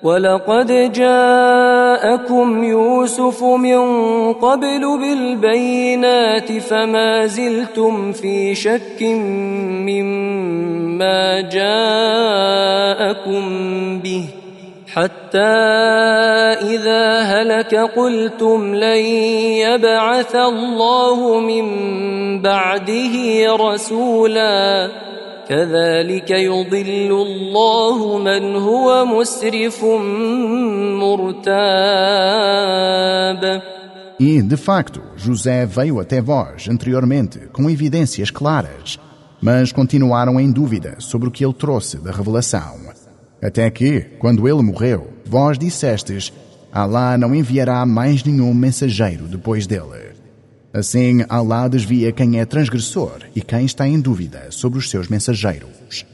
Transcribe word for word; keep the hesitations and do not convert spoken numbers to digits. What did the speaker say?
وَلَقَدْ جَاءَكُمْ يُوسُفُ مِنْ قَبْلُ بِالْبَيِّنَاتِ فَمَا زِلْتُمْ فِي شَكٍّ مِّمَّا جَاءَكُمْ بِهِ حَتَّى إِذَا هَلَكَ قُلْتُمْ لَنْ يَبْعَثَ اللَّهُ مِنْ بَعْدِهِ رَسُولًا كذلك يضل الله من هو مسرف مرتاب. E, de facto, José veio até vós anteriormente com evidências claras, mas continuaram em dúvida sobre o que ele trouxe da revelação. Até que, quando ele morreu, vós dissestes: Alá não enviará mais nenhum mensageiro depois dele. Assim, Alá desvia quem é transgressor e quem está em dúvida sobre os seus mensageiros.